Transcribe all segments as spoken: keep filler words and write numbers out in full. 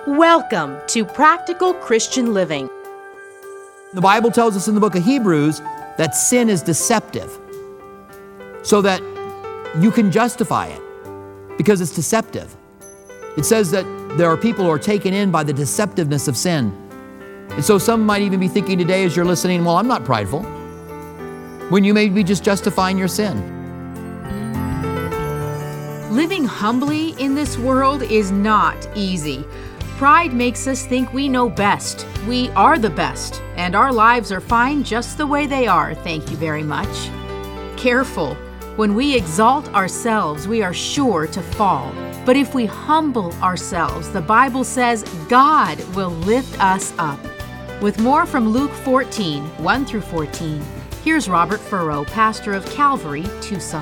Welcome to Practical Christian Living. The Bible tells us in the book of Hebrews that sin is deceptive, so that you can justify it because it's deceptive. It says that there are people who are taken in by the deceptiveness of sin. And so some might even be thinking today as you're listening, well, I'm not prideful, when you may be just justifying your sin. Living humbly in this world is not easy. Pride makes us think we know best. We are the best, and our lives are fine just the way they are, thank you very much. Careful. When we exalt ourselves, we are sure to fall. But if we humble ourselves, the Bible says God will lift us up. With more from Luke fourteen, one through fourteen, here's Robert Furrow, pastor of Calvary, Tucson.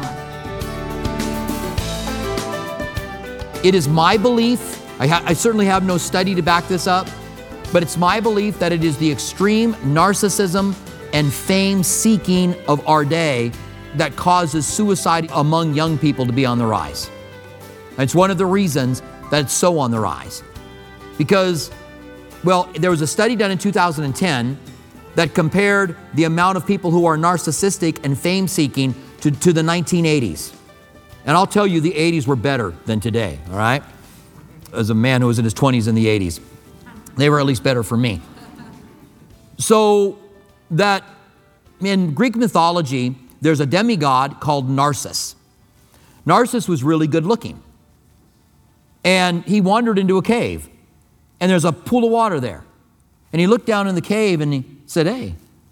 It is my belief, I, ha- I certainly have no study to back this up, but it's my belief that it is the extreme narcissism and fame seeking of our day that causes suicide among young people to be on the rise. It's one of the reasons that it's so on the rise. Because, well, there was a study done in two thousand ten that compared the amount of people who are narcissistic and fame-seeking to, to the nineteen eighties. And I'll tell you, the eighties were better than today, all right? As a man who was in his twenties in the eighties, they were at least better for me. So that in Greek mythology, there's a demigod called Narcissus. Narcissus was really good looking. And he wandered into a cave, and there's a pool of water there. And he looked down in the cave and he said, hey.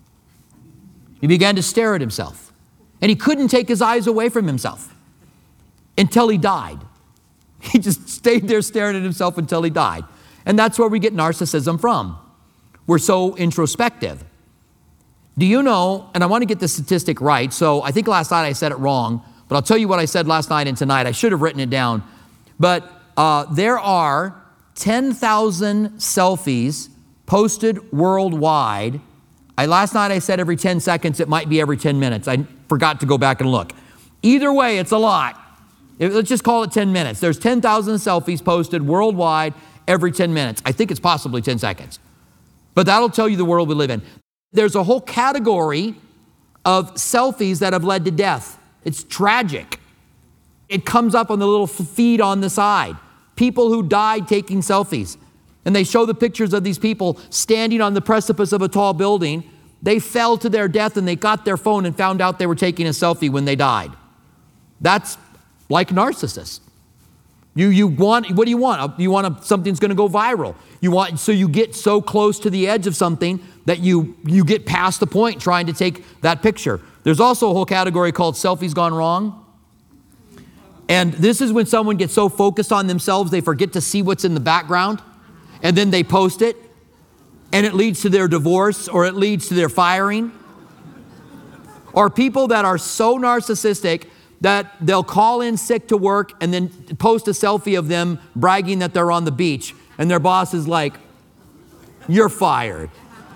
He began to stare at himself. And he couldn't take his eyes away from himself until he died. He just stayed there staring at himself until he died. And that's where we get narcissism from. We're so introspective. Do you know, and I want to get the statistic right, so I think last night I said it wrong, but I'll tell you what I said last night and tonight. I should have written it down. But uh, there are ten thousand selfies posted worldwide. I, last night I said every ten seconds, it might be every ten minutes. I forgot to go back and look. Either way, it's a lot. Let's just call it ten minutes. There's ten thousand selfies posted worldwide every ten minutes. I think it's possibly ten seconds. But that'll tell you the world we live in. There's a whole category of selfies that have led to death. It's tragic. It comes up on the little feed on the side. People who died taking selfies. And they show the pictures of these people standing on the precipice of a tall building. They fell to their death and they got their phone and found out they were taking a selfie when they died. That's like Narcissus. You, you want, what do you want? You want a, something's going to go viral. You want, so you get so close to the edge of something that you, you get past the point trying to take that picture. There's also a whole category called selfies gone wrong. And this is when someone gets so focused on themselves, they forget to see what's in the background. And then they post it. And it leads to their divorce, or it leads to their firing. Or people that are so narcissistic that they'll call in sick to work and then post a selfie of them bragging that they're on the beach. And their boss is like, you're fired.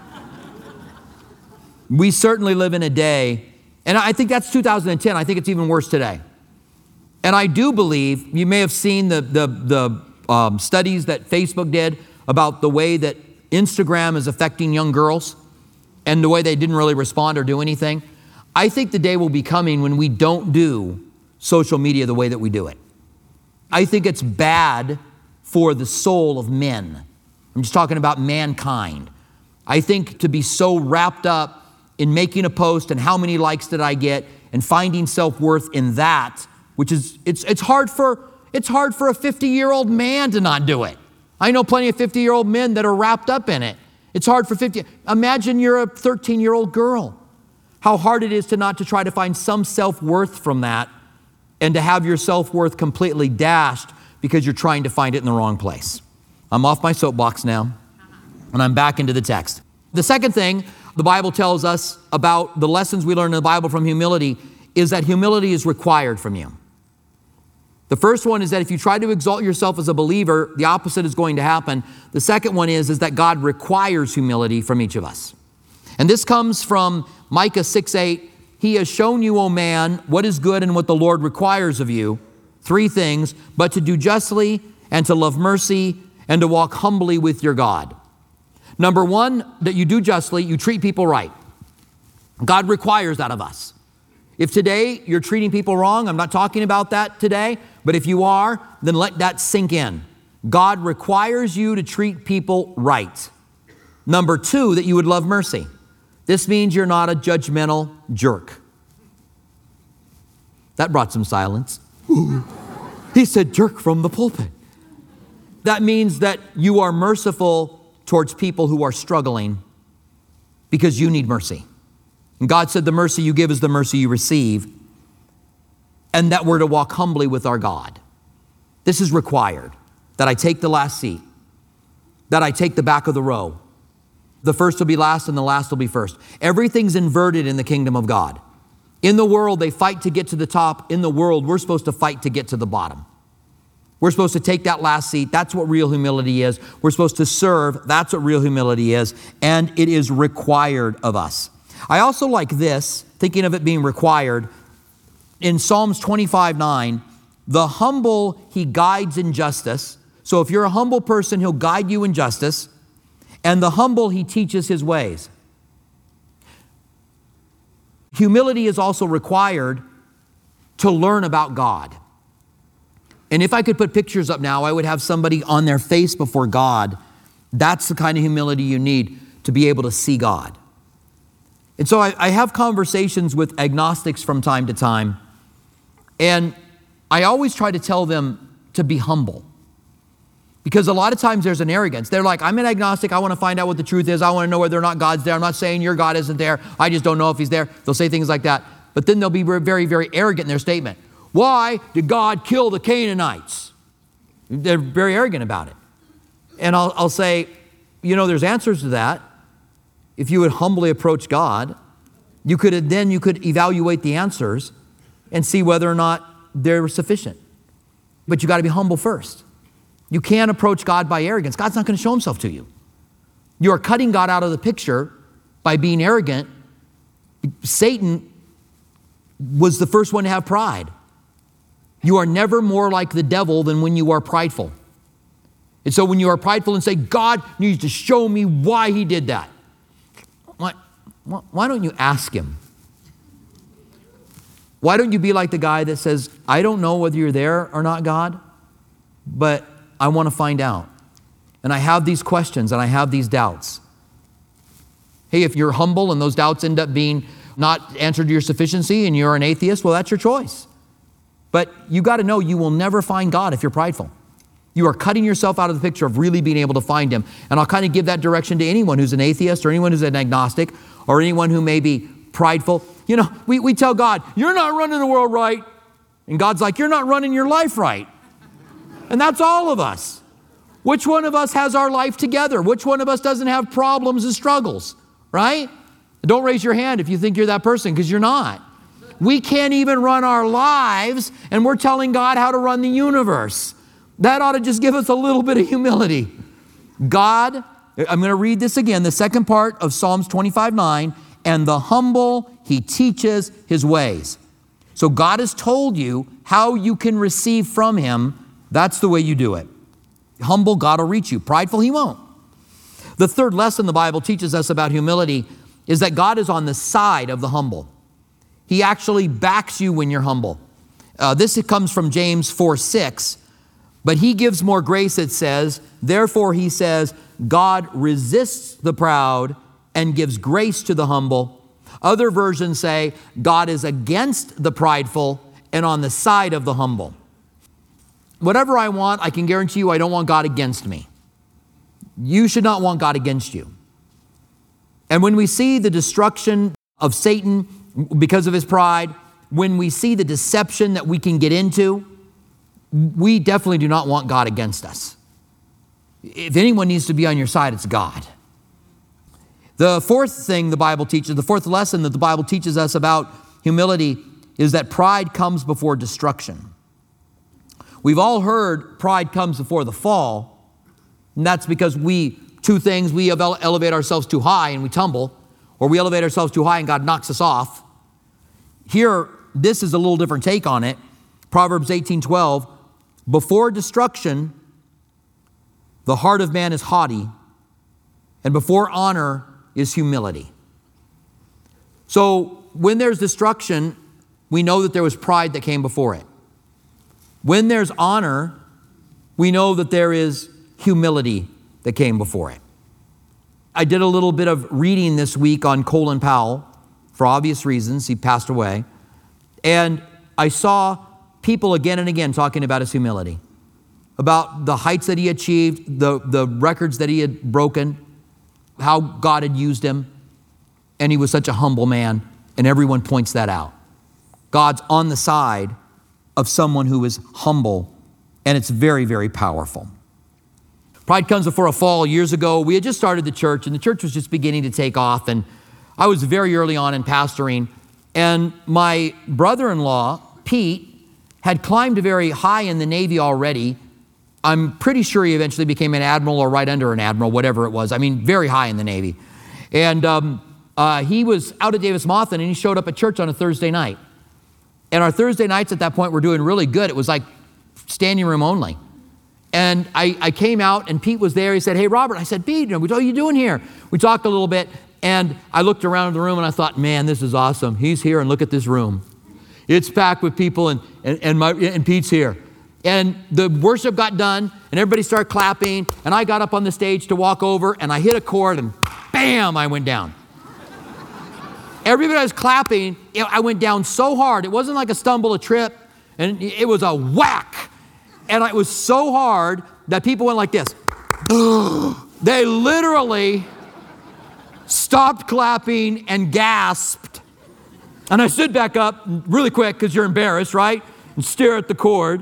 We certainly live in a day, and I think that's two thousand ten. I think it's even worse today. And I do believe, you may have seen the, the, the um, studies that Facebook did about the way that Instagram is affecting young girls and the way they didn't really respond or do anything. I think the day will be coming when we don't do social media the way that we do it. I think it's bad for the soul of men. I'm just talking about mankind. I think to be so wrapped up in making a post and how many likes did I get and finding self-worth in that, which is, it's, it's hard for, it's hard for a fifty-year-old man to not do it. I know plenty of fifty-year-old men that are wrapped up in it. It's hard for fifty. Imagine you're a thirteen-year-old girl. How hard it is to not to try to find some self-worth from that and to have your self-worth completely dashed because you're trying to find it in the wrong place. I'm off my soapbox now, and I'm back into the text. The second thing the Bible tells us about the lessons we learn in the Bible from humility is that humility is required from you. The first one is that if you try to exalt yourself as a believer, the opposite is going to happen. The second one is, is that God requires humility from each of us. And this comes from Micah six eight. He has shown you, O man, what is good and what the Lord requires of you. Three things, but to do justly and to love mercy and to walk humbly with your God. Number one, that you do justly, you treat people right. God requires that of us. If today you're treating people wrong, I'm not talking about that today, but if you are, then let that sink in. God requires you to treat people right. Number two, that you would love mercy. This means you're not a judgmental jerk. That brought some silence. Ooh. He said jerk from the pulpit. That means that you are merciful towards people who are struggling because you need mercy. And God said the mercy you give is the mercy you receive, and that we're to walk humbly with our God. This is required, that I take the last seat, that I take the back of the row. The first will be last and the last will be first. Everything's inverted in the kingdom of God. In the world, they fight to get to the top. In the world, we're supposed to fight to get to the bottom. We're supposed to take that last seat. That's what real humility is. We're supposed to serve. That's what real humility is. And it is required of us. I also like this, thinking of it being required. In Psalms twenty-five nine, the humble he guides in justice. So if you're a humble person, he'll guide you in justice. And the humble he teaches his ways. Humility is also required to learn about God. And if I could put pictures up now, I would have somebody on their face before God. That's the kind of humility you need to be able to see God. And so I, I have conversations with agnostics from time to time, and I always try to tell them to be humble. Because a lot of times there's an arrogance. They're like, I'm an agnostic. I want to find out what the truth is. I want to know whether or not God's there. I'm not saying your God isn't there. I just don't know if he's there. They'll say things like that. But then they'll be very, very arrogant in their statement. Why did God kill the Canaanites? They're very arrogant about it. And I'll, I'll say, you know, there's answers to that. If you would humbly approach God, you could then you could evaluate the answers and see whether or not they're sufficient. But you got to be humble first. You can't approach God by arrogance. God's not going to show himself to you. You are cutting God out of the picture by being arrogant. Satan was the first one to have pride. You are never more like the devil than when you are prideful. And so when you are prideful and say, God needs to show me why he did that. Why, why don't you ask him? Why don't you be like the guy that says, I don't know whether you're there or not, God, but I want to find out. And I have these questions and I have these doubts. Hey, if you're humble and those doubts end up being not answered to your sufficiency and you're an atheist, well, that's your choice. But you got to know you will never find God if you're prideful. You are cutting yourself out of the picture of really being able to find him. And I'll kind of give that direction to anyone who's an atheist or anyone who's an agnostic or anyone who may be prideful. You know, we, we tell God, you're not running the world right. And God's like, you're not running your life right. And that's all of us. Which one of us has our life together? Which one of us doesn't have problems and struggles, right? Don't raise your hand if you think you're that person, because you're not. We can't even run our lives, and we're telling God how to run the universe. That ought to just give us a little bit of humility. God, I'm going to read this again, the second part of Psalms twenty-five nine, and the humble he teaches his ways. So God has told you how you can receive from him. That's the way you do it. Humble, God will reach you. Prideful, he won't. The third lesson the Bible teaches us about humility is that God is on the side of the humble. He actually backs you when you're humble. Uh, this comes from James four six. But he gives more grace, it says. Therefore, he says, God resists the proud and gives grace to the humble. Other versions say, God is against the prideful and on the side of the humble. Whatever I want, I can guarantee you I don't want God against me. You should not want God against you. And when we see the destruction of Satan because of his pride, when we see the deception that we can get into, we definitely do not want God against us. If anyone needs to be on your side, it's God. The fourth thing the Bible teaches, the fourth lesson that the Bible teaches us about humility is that pride comes before destruction. We've all heard pride comes before the fall, and that's because we, two things, we elevate ourselves too high and we tumble, or we elevate ourselves too high and God knocks us off. Here, this is a little different take on it. Proverbs eighteen twelve, before destruction, the heart of man is haughty, and before honor is humility. So when there's destruction, we know that there was pride that came before it. When there's honor, we know that there is humility that came before it. I did a little bit of reading this week on Colin Powell, for obvious reasons. He passed away. And I saw people again and again talking about his humility, about the heights that he achieved, the, the records that he had broken, how God had used him. And he was such a humble man, and everyone points that out. God's on the side of someone who is humble, and it's very, very powerful. Pride comes before a fall. Years ago, we had just started the church, and the church was just beginning to take off, and I was very early on in pastoring, and my brother-in-law, Pete, had climbed very high in the Navy already. I'm pretty sure he eventually became an admiral or right under an admiral, whatever it was. I mean, very high in the Navy. And um, uh, he was out at Davis-Monthan, and he showed up at church on a Thursday night. And our Thursday nights at that point were doing really good. It was like standing room only. And I, I came out, and Pete was there. He said, "Hey, Robert." I said, "Pete, what are you doing here?" We talked a little bit, and I looked around the room, and I thought, man, this is awesome. He's here, and look at this room. It's packed with people, and, and, and, my, and Pete's here. And the worship got done, and everybody started clapping, and I got up on the stage to walk over, and I hit a chord, and bam, I went down. Everybody was clapping. I went down so hard. It wasn't like a stumble, a trip, and it was a whack. And it was so hard that people went like this. They literally stopped clapping and gasped. And I stood back up really quick because you're embarrassed, right? And stare at the cord.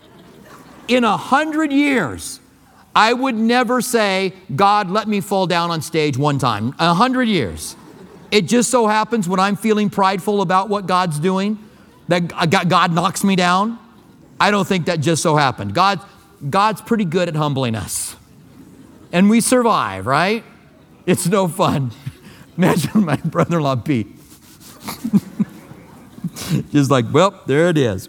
In a hundred years, I would never say, "God, let me fall down on stage one time." A hundred years. It just so happens when I'm feeling prideful about what God's doing, that God knocks me down. I don't think that just so happened. God, God's pretty good at humbling us. And we survive, right? It's no fun. Imagine my brother-in-law, Pete. Just like, well, there it is.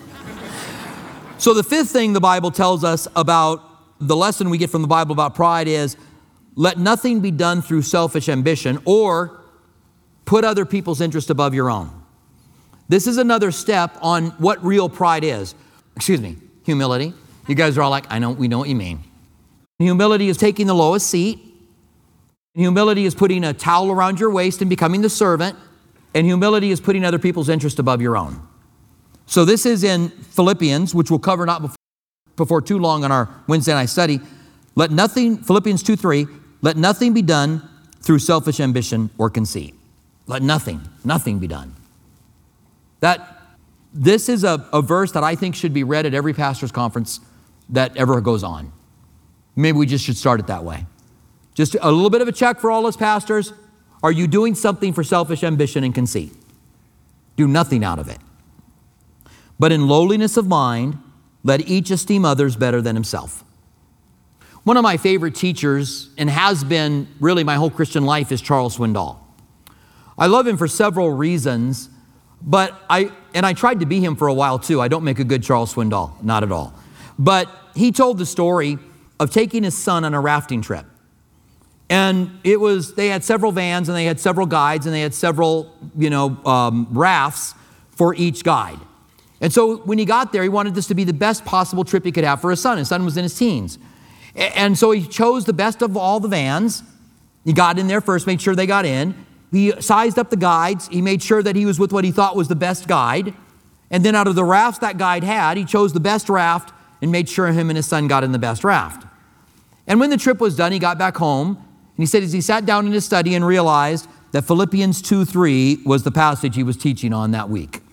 So the fifth thing the Bible tells us about the lesson we get from the Bible about pride is, let nothing be done through selfish ambition or put other people's interest above your own. This is another step on what real pride is. Excuse me, humility. You guys are all like, I know, we know what you mean. Humility is taking the lowest seat. Humility is putting a towel around your waist and becoming the servant. And humility is putting other people's interest above your own. So this is in Philippians, which we'll cover not before, before too long on our Wednesday night study. Let nothing, Philippians two three, let nothing be done through selfish ambition or conceit. Let nothing, nothing be done. That, this is a, a verse that I think should be read at every pastor's conference that ever goes on. Maybe we just should start it that way. Just a little bit of a check for all us pastors. Are you doing something for selfish ambition and conceit? Do nothing out of it. But in lowliness of mind, let each esteem others better than himself. One of my favorite teachers, and has been really my whole Christian life, is Charles Swindoll. I love him for several reasons, but I, and I tried to be him for a while too. I don't make a good Charles Swindoll, not at all. But he told the story of taking his son on a rafting trip. And it was, they had several vans, and they had several guides, and they had several, you know, um, rafts for each guide. And so when he got there, he wanted this to be the best possible trip he could have for his son. His son was in his teens. And so he chose the best of all the vans. He got in there first, made sure they got in. He sized up the guides. He made sure that he was with what he thought was the best guide. And then out of the rafts that guide had, he chose the best raft and made sure him and his son got in the best raft. And when the trip was done, he got back home. And he said as he sat down in his study and realized that Philippians two three was the passage he was teaching on that week.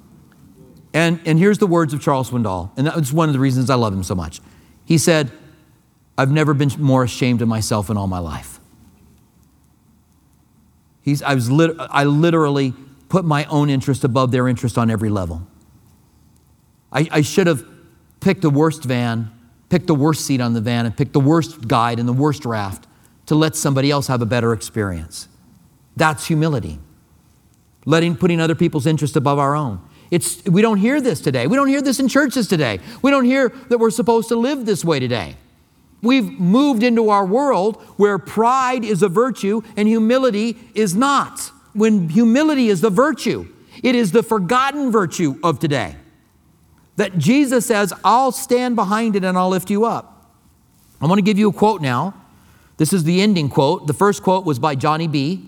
And, and here's the words of Charles Swindoll. And that's one of the reasons I love him so much. He said, I've never been more ashamed of myself in all my life. He's, I, was lit, I literally put my own interest above their interest on every level. I, I should have picked the worst van, picked the worst seat on the van, and picked the worst guide and the worst raft to let somebody else have a better experience. That's humility. Letting, putting other people's interest above our own. It's, we don't hear this today. We don't hear this in churches today. We don't hear that we're supposed to live this way today. We've moved into our world where pride is a virtue and humility is not. When humility is the virtue, it is the forgotten virtue of today. That Jesus says, I'll stand behind it and I'll lift you up. I want to give you a quote now. This is the ending quote. The first quote was by Johnny B.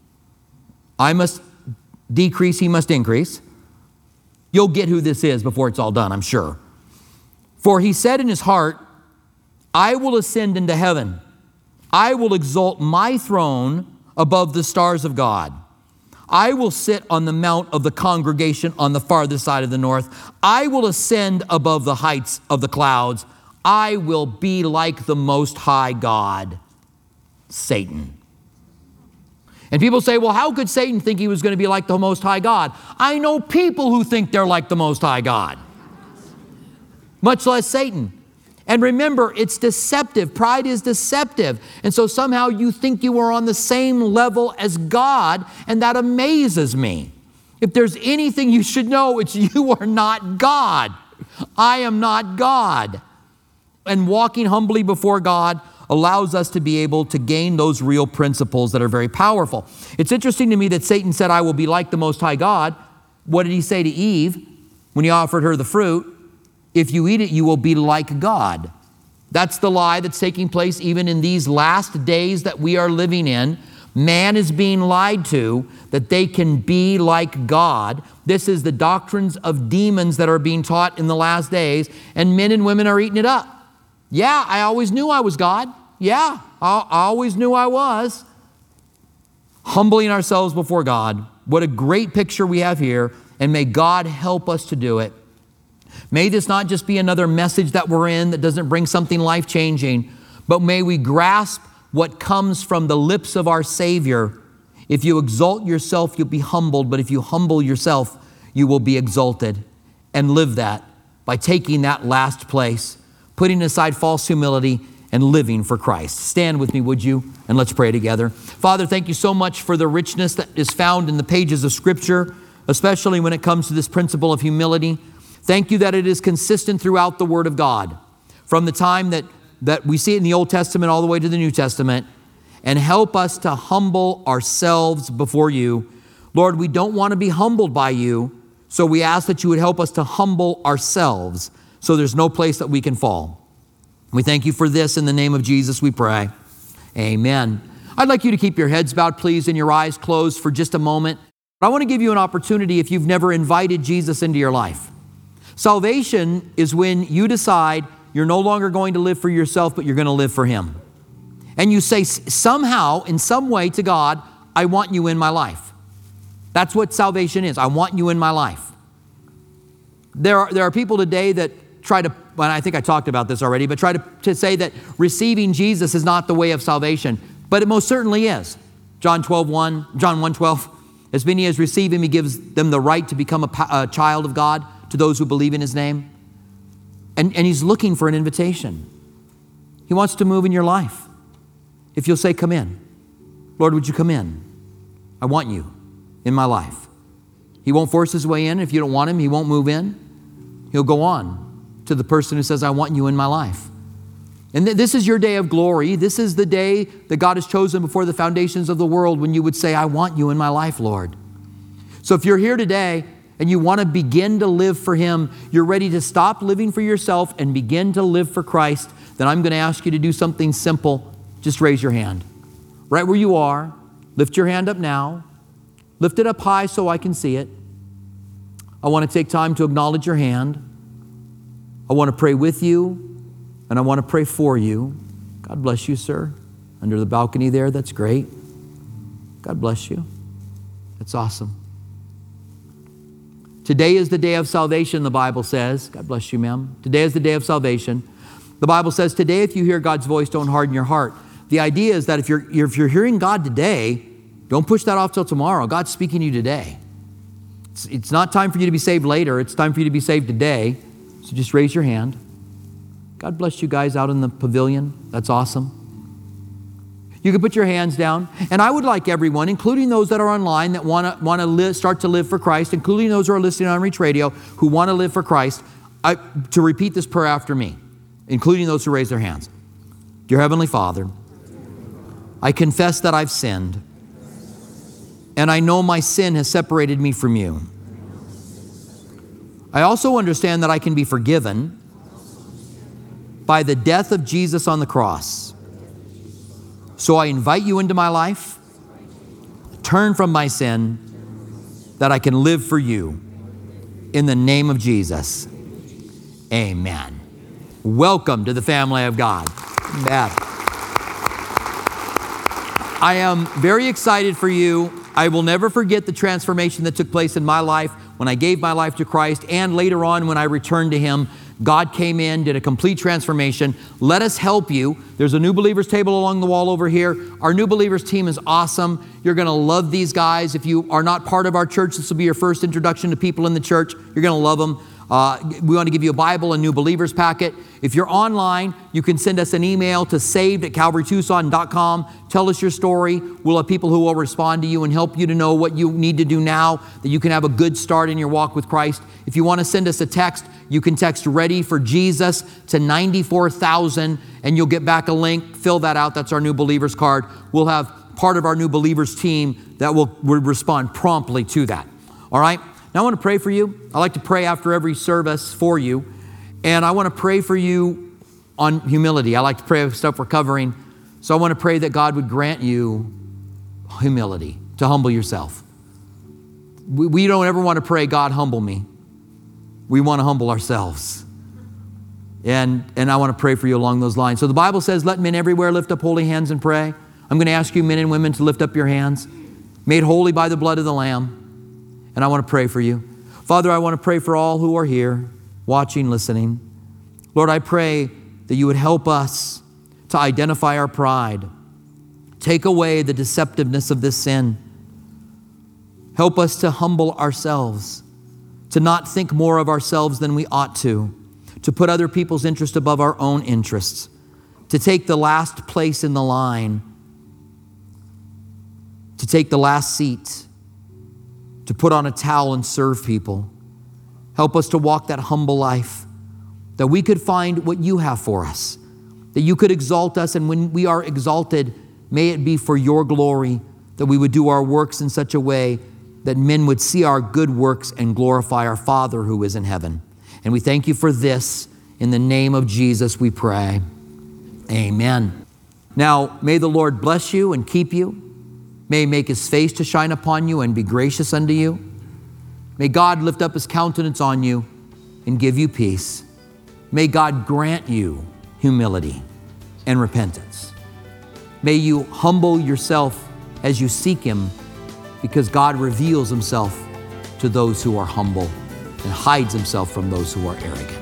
I must decrease, he must increase. You'll get who this is before it's all done, I'm sure. For he said in his heart, I will ascend into heaven. I will exalt my throne above the stars of God. I will sit on the mount of the congregation on the farthest side of the north. I will ascend above the heights of the clouds. I will be like the Most High God, Satan. And people say, well, how could Satan think he was going to be like the Most High God? I know people who think they're like the Most High God, much less Satan. And remember, it's deceptive. Pride is deceptive. And so somehow you think you are on the same level as God, and that amazes me. If there's anything you should know, it's you are not God. I am not God. And walking humbly before God allows us to be able to gain those real principles that are very powerful. It's interesting to me that Satan said, I will be like the Most High God. What did he say to Eve when he offered her the fruit? If you eat it, you will be like God. That's the lie that's taking place even in these last days that we are living in. Man is being lied to that they can be like God. This is the doctrines of demons that are being taught in the last days, and men and women are eating it up. Yeah, I always knew I was God. Yeah, I, I always knew I was. Humbling ourselves before God. What a great picture we have here, and may God help us to do it. May this not just be another message that we're in that doesn't bring something life-changing, but may we grasp what comes from the lips of our Savior. If you exalt yourself, you'll be humbled, but if you humble yourself, you will be exalted. And live that by taking that last place, putting aside false humility, and living for Christ. Stand with me, would you? And let's pray together. Father, thank you so much for the richness that is found in the pages of Scripture, especially when it comes to this principle of humility. Thank you that it is consistent throughout the Word of God, from the time that, that we see it in the Old Testament all the way to the New Testament, and help us to humble ourselves before you. Lord, we don't want to be humbled by you, so we ask that you would help us to humble ourselves so there's no place that we can fall. We thank you for this. In the name of Jesus, we pray. Amen. I'd like you to keep your heads bowed, please, and your eyes closed for just a moment. I want to give you an opportunity if you've never invited Jesus into your life. Salvation is when you decide you're no longer going to live for yourself, but you're going to live for Him. And you say somehow, in some way to God, I want you in my life. That's what salvation is. I want you in my life. There are, there are people today that try to, and I think I talked about this already, but try to, to say that receiving Jesus is not the way of salvation. But it most certainly is. John twelve one, John one twelve, as many as receive Him, He gives them the right to become a, a child of God, to those who believe in His name. And, and He's looking for an invitation. He wants to move in your life. If you'll say, come in. Lord, would you come in? I want you in my life. He won't force His way in. If you don't want Him, He won't move in. He'll go on to the person who says, I want you in my life. And th- this is your day of glory. This is the day that God has chosen before the foundations of the world when you would say, I want you in my life, Lord. So if you're here today and you want to begin to live for Him, you're ready to stop living for yourself and begin to live for Christ, then I'm going to ask you to do something simple. Just raise your hand. Right where you are, lift your hand up now. Lift it up high so I can see it. I want to take time to acknowledge your hand. I want to pray with you, and I want to pray for you. God bless you, sir. Under the balcony there, that's great. God bless you. That's awesome. Today is the day of salvation, the Bible says. God bless you, ma'am. Today is the day of salvation. The Bible says, today if you hear God's voice, don't harden your heart. The idea is that if you're, if you're hearing God today, don't push that off till tomorrow. God's speaking to you today. It's, it's not time for you to be saved later. It's time for you to be saved today. So just raise your hand. God bless you guys out in the pavilion. That's awesome. You can put your hands down. And I would like everyone, including those that are online that want to want to live, start to live for Christ, including those who are listening on Reach Radio who want to live for Christ, I, to repeat this prayer after me, including those who raise their hands. Dear Heavenly Father, I confess that I've sinned, and I know my sin has separated me from you. I also understand that I can be forgiven by the death of Jesus on the cross. So I invite you into my life, turn from my sin, that I can live for you. In the name of Jesus, amen. Welcome to the family of God. Amen. I am very excited for you. I will never forget the transformation that took place in my life when I gave my life to Christ, and later on when I returned to Him. God came in, did a complete transformation. Let us help you. There's a New Believers table along the wall over here. Our New Believers team is awesome. You're going to love these guys. If you are not part of our church, this will be your first introduction to people in the church. You're going to love them. Uh, we want to give you a Bible, a New Believers packet. If you're online, you can send us an email to saved at calvary tucson dot com. Tell us your story. We'll have people who will respond to you and help you to know what you need to do now, that you can have a good start in your walk with Christ. If you want to send us a text, you can text READY for Jesus to ninety-four thousand, and you'll get back a link. Fill that out. That's our New Believers card. We'll have part of our New Believers team that will, will respond promptly to that. All right? Now I want to pray for you. I like to pray after every service for you. And I want to pray for you on humility. I like to pray stuff we're covering. So I want to pray that God would grant you humility, to humble yourself. We, we don't ever want to pray, God, humble me. We want to humble ourselves. And, and I want to pray for you along those lines. So the Bible says, let men everywhere lift up holy hands and pray. I'm going to ask you, men and women, to lift up your hands, made holy by the blood of the Lamb. And I want to pray for you. Father, I want to pray for all who are here, watching, listening. Lord, I pray that you would help us to identify our pride. Take away the deceptiveness of this sin. Help us to humble ourselves, to not think more of ourselves than we ought to, to put other people's interest above our own interests, to take the last place in the line, to take the last seat, to put on a towel and serve people. Help us to walk that humble life, that we could find what you have for us, that you could exalt us, and when we are exalted, may it be for your glory, that we would do our works in such a way that men would see our good works and glorify our Father who is in heaven. And we thank you for this. In the name of Jesus we pray. Amen. Now, may the Lord bless you and keep you. May He make His face to shine upon you and be gracious unto you. May God lift up His countenance on you and give you peace. May God grant you humility and repentance. May you humble yourself as you seek Him, because God reveals Himself to those who are humble and hides Himself from those who are arrogant.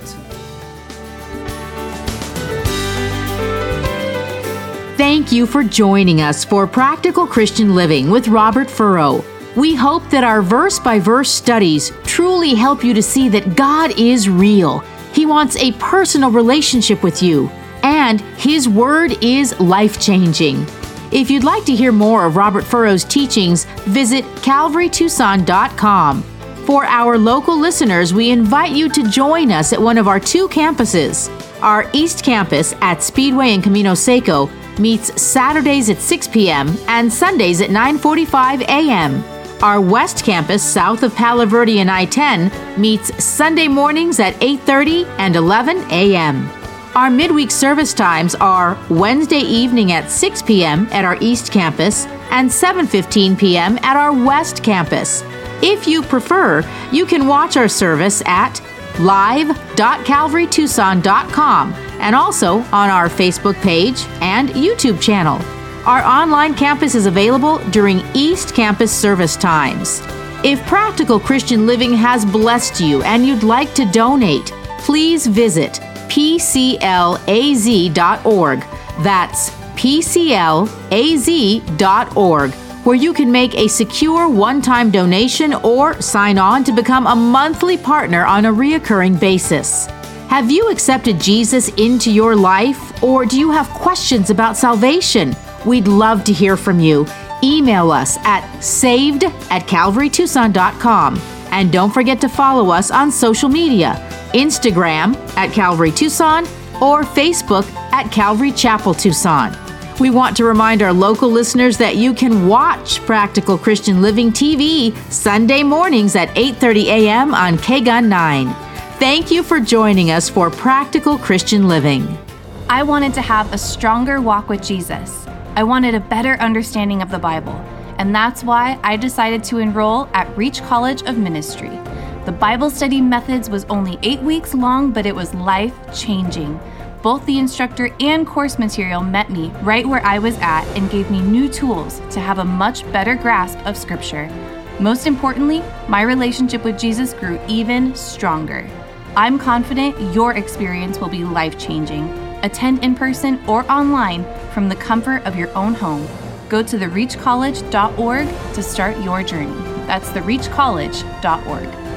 Thank you for joining us for Practical Christian Living with Robert Furrow. We hope that our verse-by-verse studies truly help you to see that God is real. He wants a personal relationship with you, and His Word is life-changing. If you'd like to hear more of Robert Furrow's teachings, visit calvary tucson dot com. For our local listeners, we invite you to join us at one of our two campuses. Our East Campus at Speedway and Camino Seco meets Saturdays at six p.m. and Sundays at nine forty-five a.m. Our West Campus, south of Palo Verde and I ten, meets Sunday mornings at eight thirty and eleven a.m. Our midweek service times are Wednesday evening at six p.m. at our East Campus and seven fifteen p.m. at our West Campus. If you prefer, you can watch our service at live dot calvary tucson dot com and also on our Facebook page and YouTube channel. Our online campus is available during East Campus service times. If Practical Christian Living has blessed you and you'd like to donate, please visit p c l a z dot org. That's p c l a z dot org, where you can make a secure one-time donation or sign on to become a monthly partner on a reoccurring basis. Have you accepted Jesus into your life, or do you have questions about salvation? We'd love to hear from you. Email us at saved at calvary tucson dot com. And don't forget to follow us on social media, Instagram at Calvary Tucson or Facebook at Calvary Chapel Tucson. We want to remind our local listeners that you can watch Practical Christian Living T V Sunday mornings at eight thirty a.m. on K G U N nine. Thank you for joining us for Practical Christian Living. I wanted to have a stronger walk with Jesus. I wanted a better understanding of the Bible, and that's why I decided to enroll at Reach College of Ministry. The Bible study methods was only eight weeks long, but it was life-changing. Both the instructor and course material met me right where I was at and gave me new tools to have a much better grasp of Scripture. Most importantly, my relationship with Jesus grew even stronger. I'm confident your experience will be life-changing. Attend in person or online from the comfort of your own home. Go to the reach college dot org to start your journey. That's the reach college dot org.